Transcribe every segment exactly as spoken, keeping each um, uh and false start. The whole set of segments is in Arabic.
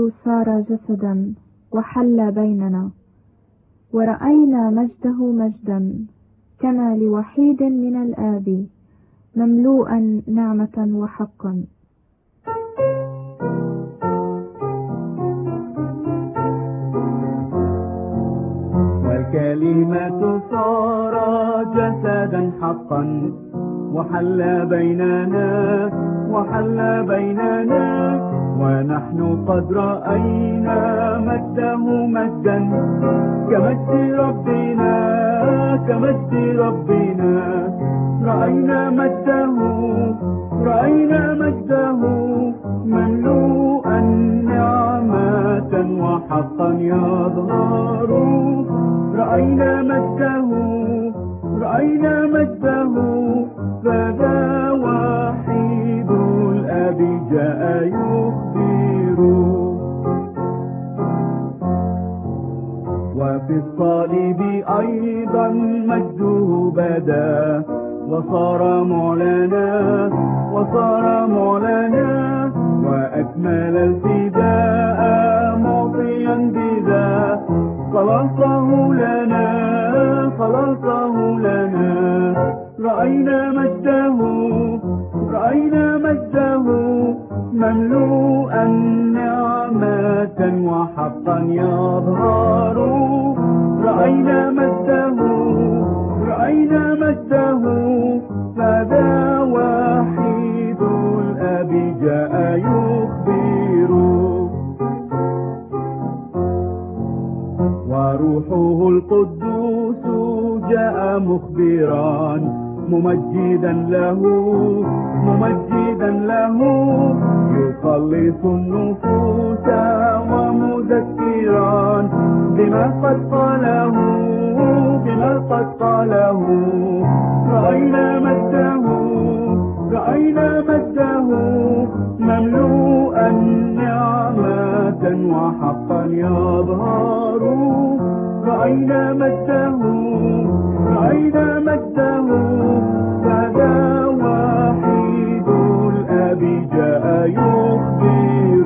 صار جسدا وحل بيننا، ورأينا مجده مجدا كما لوحيد من الآب، مملوءا نعمة وحقا. والكلمة صار جسدا حقا وحل بيننا وحل بيننا، ونحن قد رأينا مجده مجدا كمجد ربنا كمجد ربنا. رأينا مجده رأينا مجده مملوءا نعمة وحقا يظهر. رأينا مجده رأينا مجده فذا وحيد الآب جاء يخبر. وفي الصليب أيضا مجده بدا وصار معلنا وصار معلنا، وأكمل الفداء معطيا بذا خلاصه لنا خلاصه لنا. رأينا مجده رأينا مجده مملوءا نعمة وحقا يظهر. رأينا مجده رأينا مجده فذا وحيد الآب جاء يخبر. وروحه القدوس جاء مخبرا ممجدا له ممجدا له، يخلص النفوس ومذكرا بما قد قاله بما قد قاله. رأينا مجده رأينا مجده مملوءا نعمة وحقا يظهر. رأينا مجده رأينا مجده فذا وحيد الآب جاء يخبر.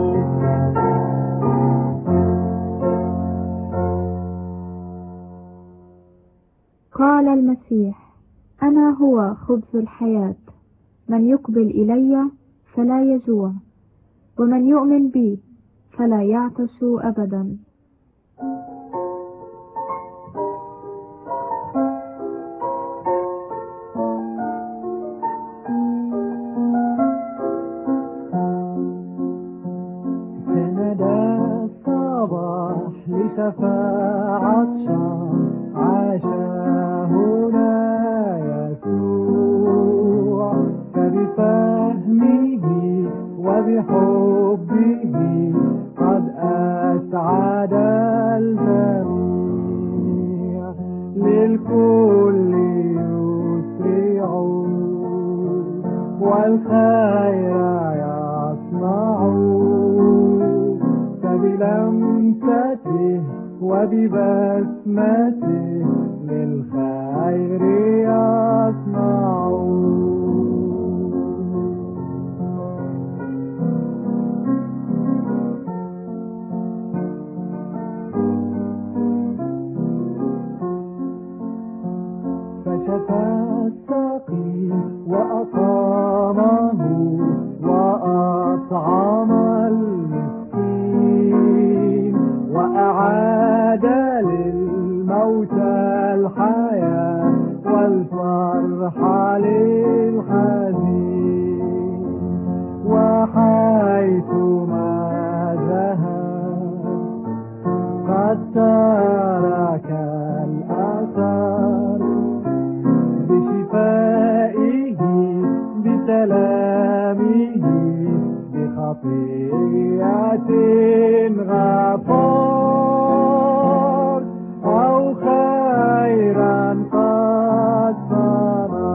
قال المسيح: أنا هو خبز الحياة، من يقبل إلي فلا يجوع، ومن يؤمن بي فلا يعطش أبدا. سندا الصباح لشفاعة شام عاش هنا يسوع، فبفهمه وبحبه قد أسعد الجميع. للكل يسرعون والخير يصنعون، فبلمسته وببسمته للخير يصنعون. فشفى السقيم وأقامه وأطعم المسكين، وأعاد للموتى الحياة والفرح للحزين. وحيثما ذهب قد ترك الأثر، بشفائه بسلامه بخطيئة غفار، أو خيرا قد صنع.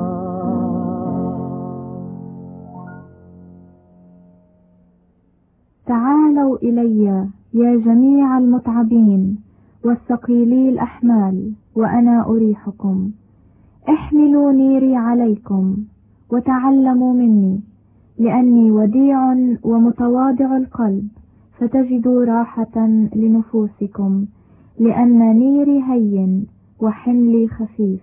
تعالوا إلي يا جميع المتعبين والثقيلي الأحمال، وأنا أريحكم. احملوا نيري عليكم وتعلموا مني، لأني وديع ومتواضع القلب، فتجدوا راحة لنفوسكم، لأن نيري هين وحملي خفيف.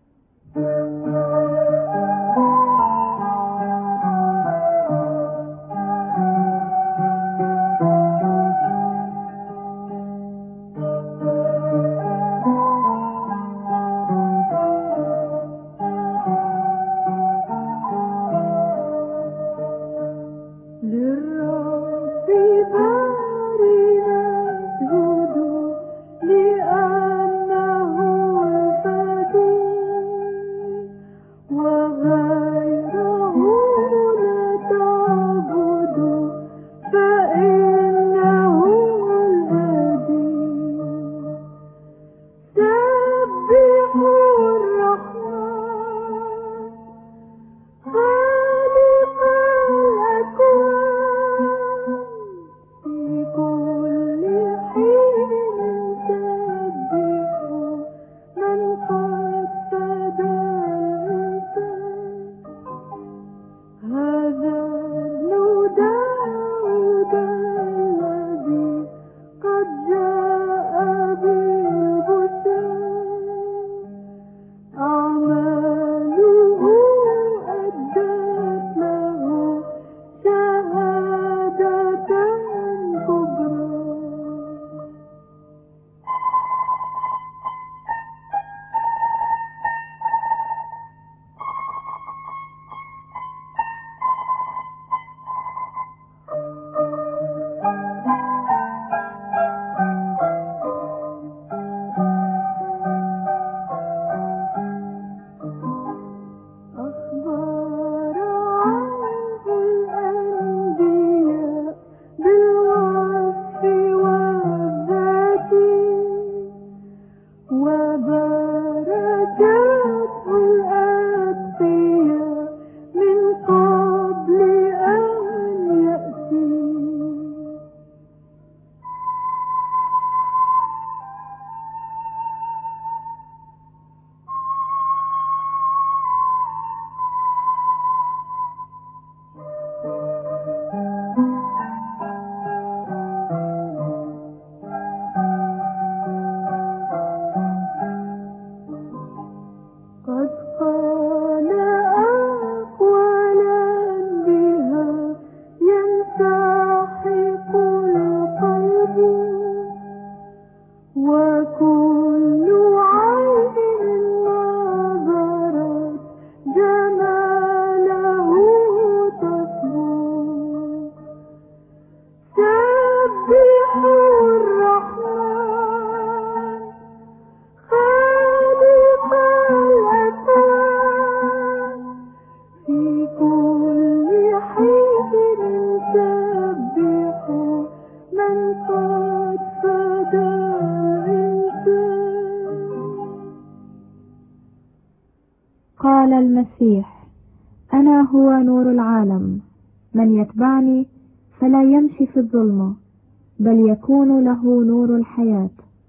قال المسيح: أنا هو نور العالم، من يتبعني فلا يمشي في الظلمة، بل يكون له نور الحياة.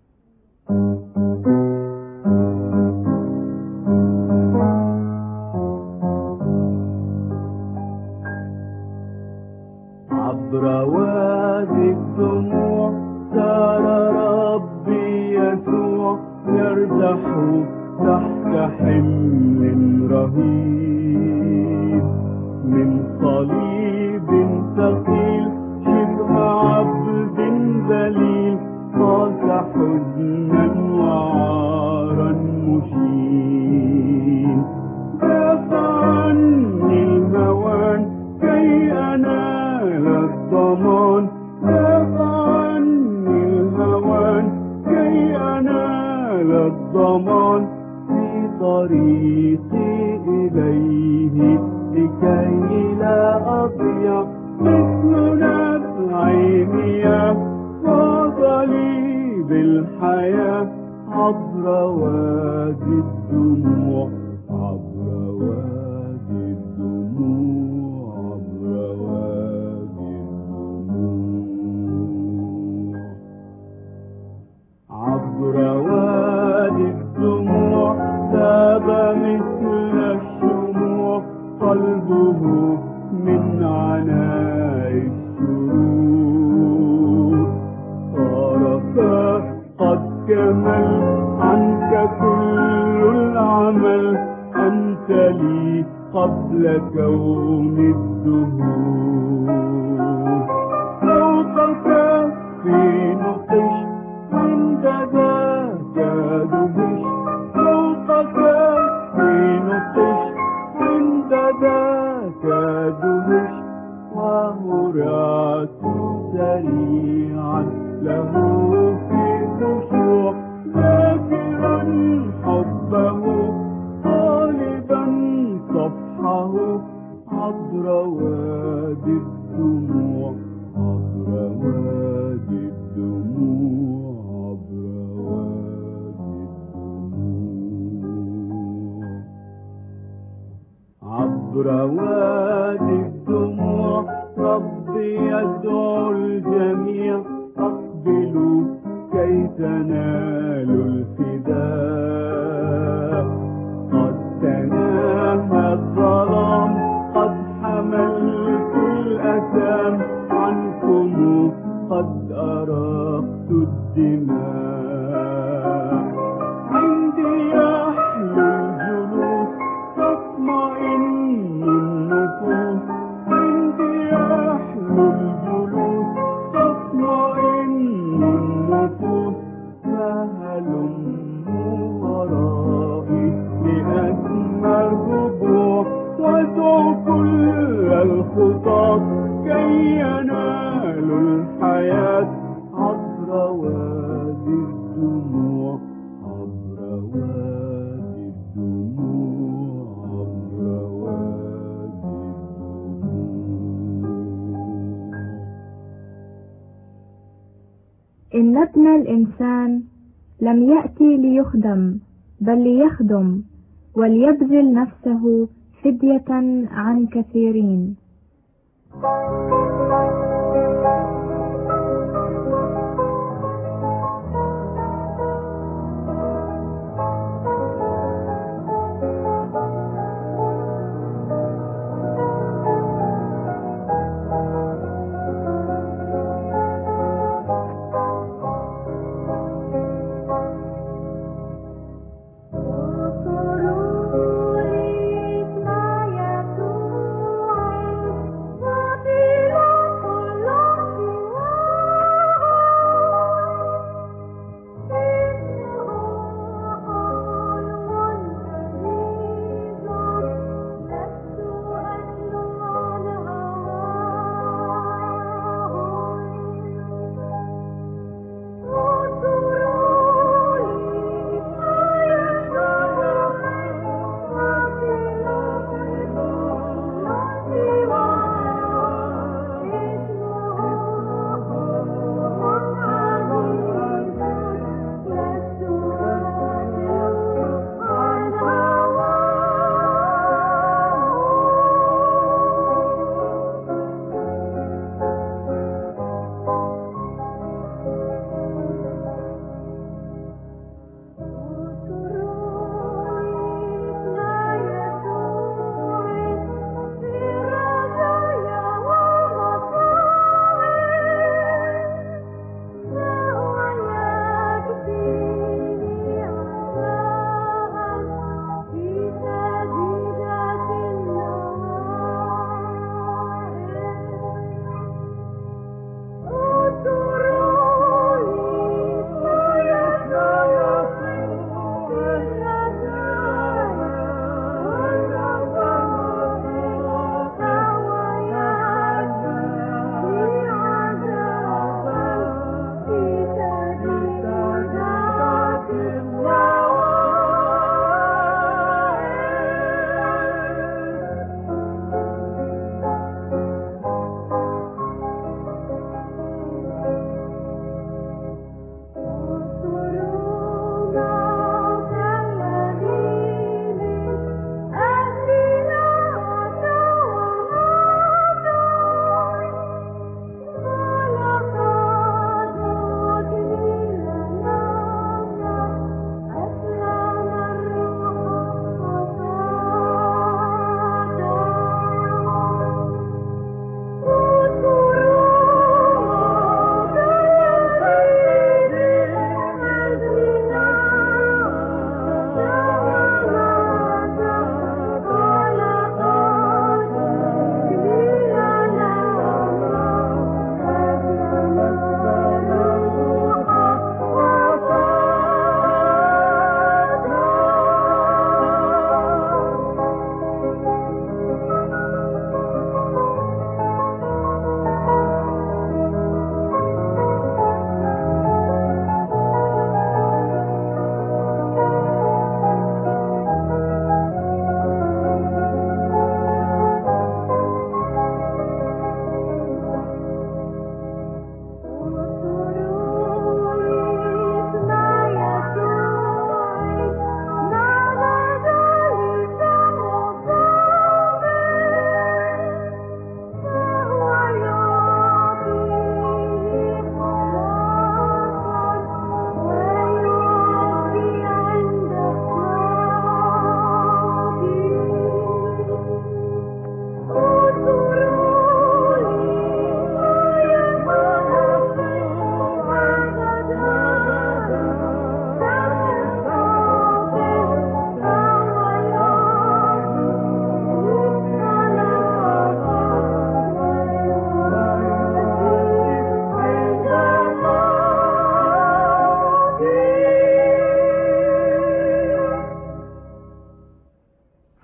عبر وادي الدموع سار ربي يسوع يرتاح تحت حمل رهيب من صليب ثقيل، شبه عبد ذليل قاس حزنا وعارا مشين. دافع عني الهوان كي أنال الضمان، دافع عني الهوان كي أنال الضمان في طريقي إليه، لكي لا أضيع مثل نبع مياه فاض لي بالحياة عبر وادي الدموع، عبر وادي الدموع، عبر وادي الدموع، عبر وادي الدموع ذاب مثل الشموع قلبه من عناء الشرور. الكمال عنك كل العمل أنت لي قبل كون الدهور فوقك في نقش عند ذاك دهش فوقك في نقش عند ذاك دهش وهرعت سريعا له في خشوع ذاكرا حبه طالبا صفحه عبر وادي الدموع عبر وادي الدموع عبر وادي الدموع عبر وادي الدموع ربي يدعو الجميع أقبلوا كي تنالوا الفداء قد تناهى الظلام قد حملت الأثام عنكم قد أراقت الدماء عندي يحلو الجلوس تطمئن النفوس عندي يحلو الجلوس تطمئن النفوس فهلموا ورائي لأسمى الربوع وادعوا كل الخطاة كي ينالوا الحياة عبر وادي الدموع عبر وادي الدموع عبر وادي الدموع. إن ابن الإنسان لم يأتي ليخدم بل ليخدم وليبذل نفسه فدية عن كثيرين. Thank you.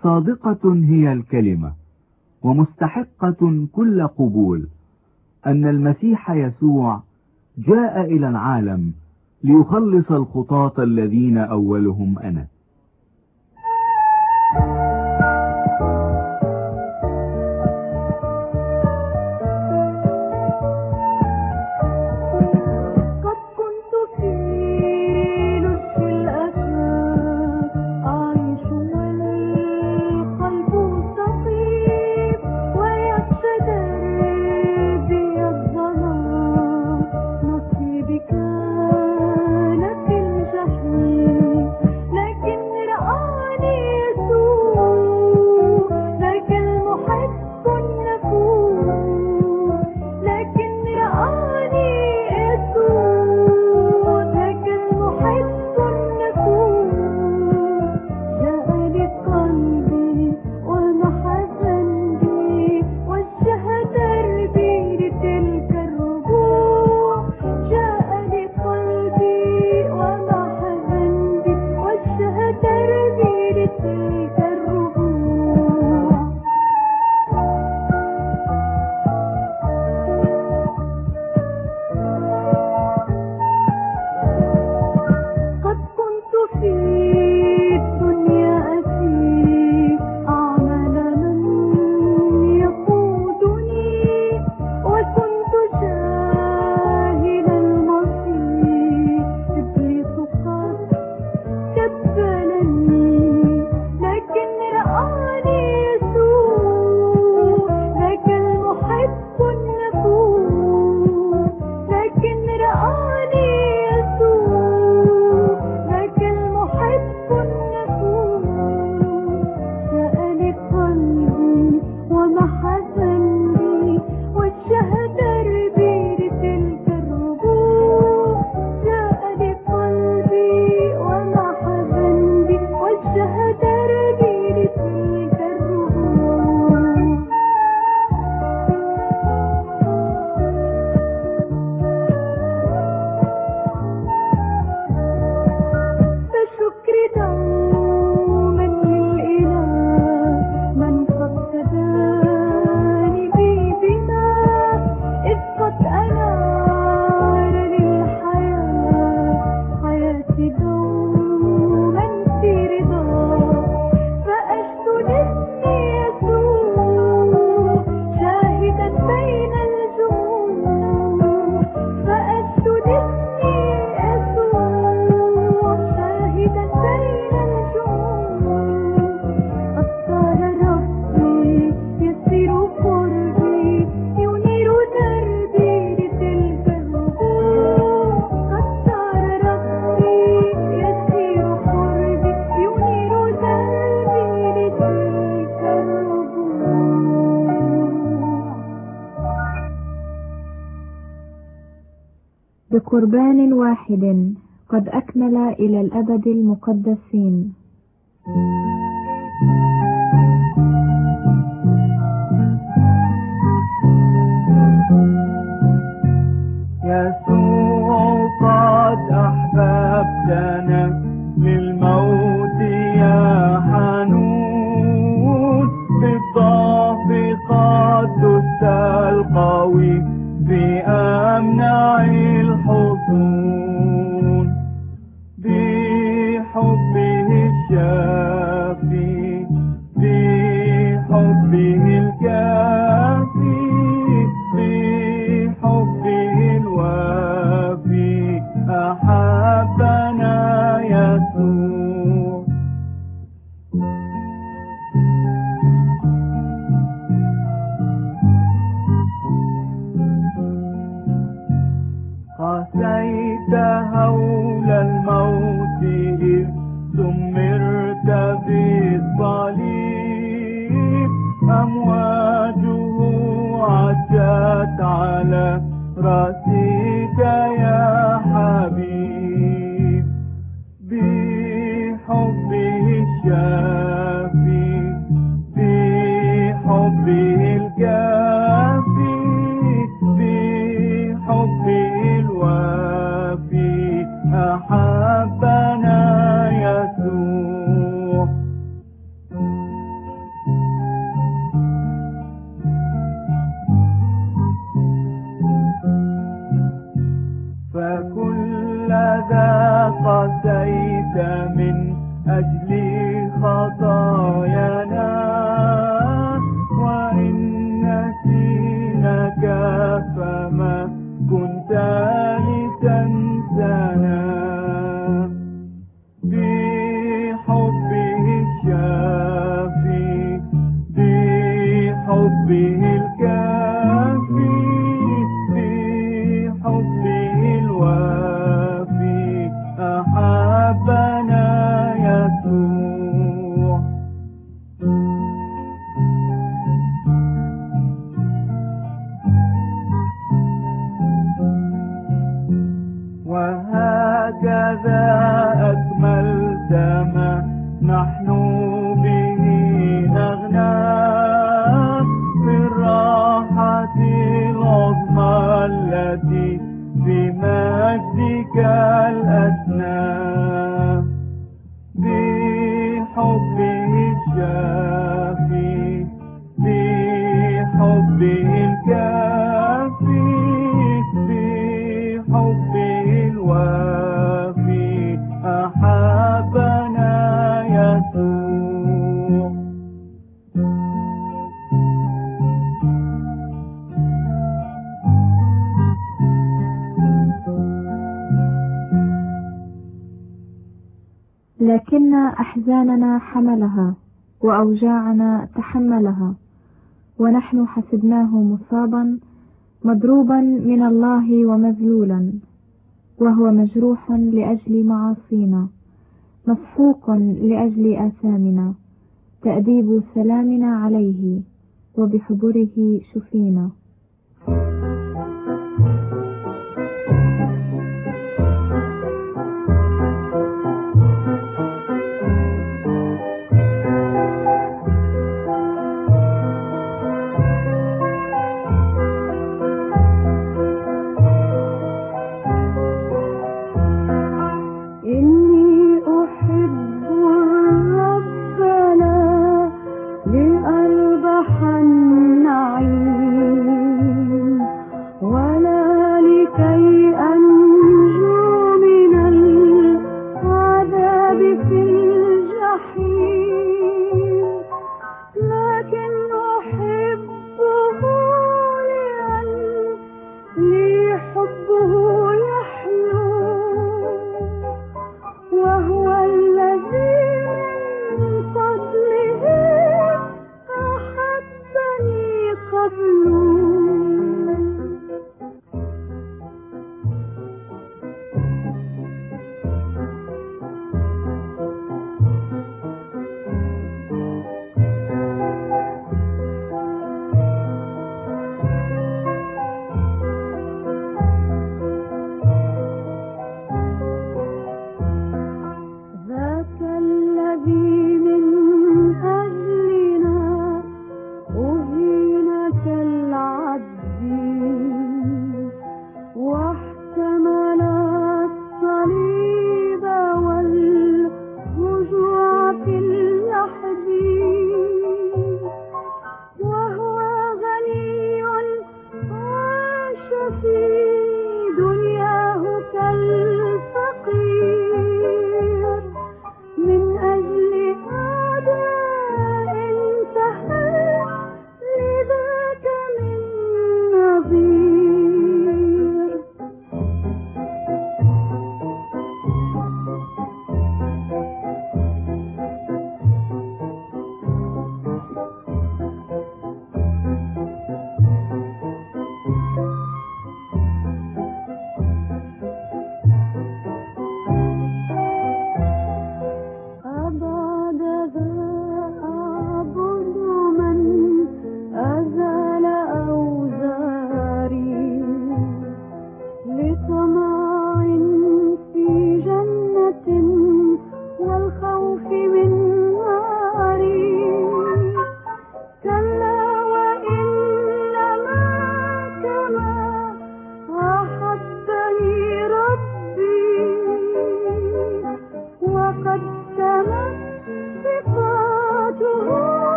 صادقة هي الكلمة ومستحقة كل قبول أن المسيح يسوع جاء إلى العالم ليخلص الخطاة الذين أولهم أنا. بقربان واحد قد أكمل إلى الأبد المقدسين. يسوع قد أحببتنا للموت يا حنون، بالضعف قد دست القوي بأمنع الحصون، بحبه الشافي بحبه الكافي بحبه الوافي أحبنا يسوع. قسيت هول الموت إذ سمرت بالصليب، أمواجه عجت على رأسك يا حبيب، بحبه الشافي بحبه الكافي بحبه الوافي أحبنا يسوع. قسيت من أجل خطايانا وإن نسيناك فما كنت لتنسانا بحبه الشافي بحبه الكافي بحبه الوافي أحبنا يسوع وهكذا أكملت ما نحن به نغنى في الراحة العظمى التي في مجدك الأسنى بحبه الشافي بحبه الكافي بحبه الوافي أحبنا يسوع لكن أحزاننا حملها وأوجاعنا تحملها ونحن حسبناه مصابا مضروبا من الله ومذلولا وهو مجروح لأجل معاصينا مسحوق لأجل آثامنا تأديب سلامنا عليه وبحبره شفينا. لأربح النعيم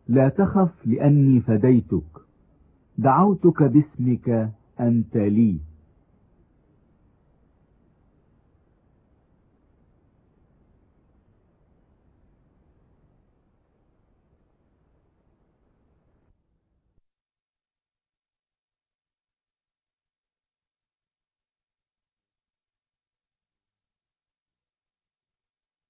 لا تخف لأني فديتك، دعوتك باسمك أنت لي.